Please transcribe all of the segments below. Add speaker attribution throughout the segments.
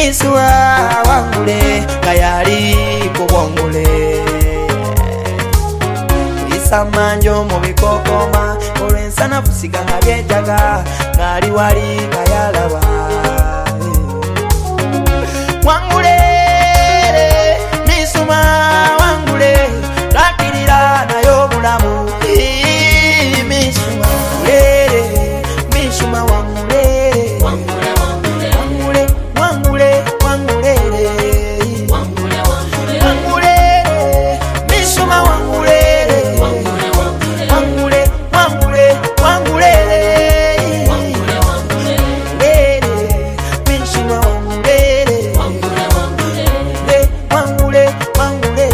Speaker 1: misua wangule kayali kubongule isamanjo mu bikokoma olwensana fusiga nga byejaga ngali wali kayalaba wangule misuma wangule lakirira nayo bulamu misuma misuma wangule wangule wangule wangule wangule misuma wangule wangule wangule wangule misuma wangule wangule wangule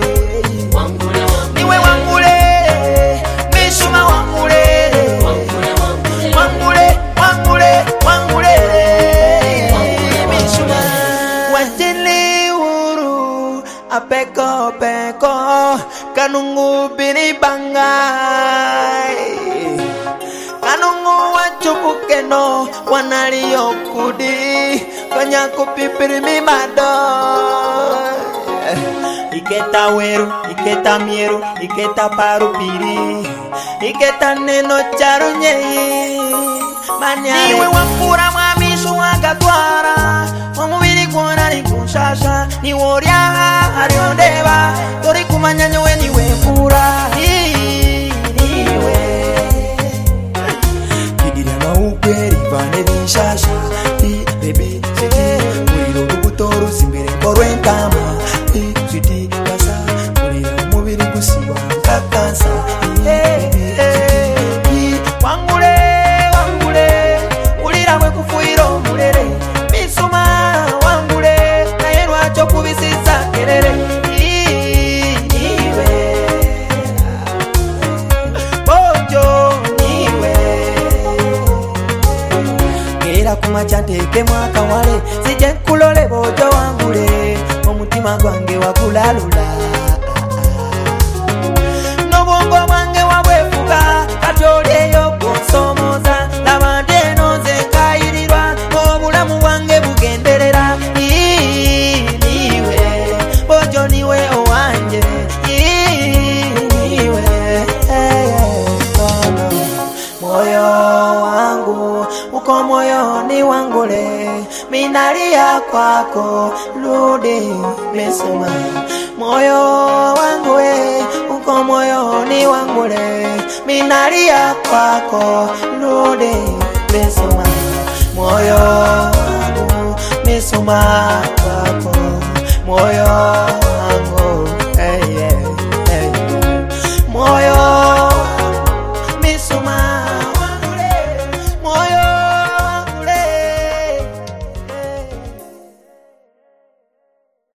Speaker 1: niwe wangule misuma wangule wangule wangule wangule misuma wajili uru apeko peko kanungu bini bangai kanungu wachupukeno wanaliyo kudi kanya kupipiri mimado iketa weru iketa mieru iketa parupiri iketa neno charunyei manyare niwe wakura mwamishu wagatwara mwamubiri kuona ni kunshasha ni woria hariondeba tori kumanya nyowe niwe kura niwe kidiria mauperi vane dishasha baby siti uriro rubutoru simbere korwentama siti kasa uriro mubiri gusiba kakansa wangule wangule ulira mwe kufuiro mulere misuma wangule nayenwa cho kubisiza kerere niwe bojo niwe gera kumachanteke mwaka wale sije kulole bojo wangule omutima gwange wakulalula nobongo mwange wabwefuka katolyeyo konsomoza labande noze nkairirwa obulamu wange bugenderera niwe bojo niwe owanje niwe moyo wangu uko moyoni wangule minalia kwako rudi misuma moyo wangu uko moyoni wangule minalia kwako rudi misuma moyo wangu misuma kwako moyo wangu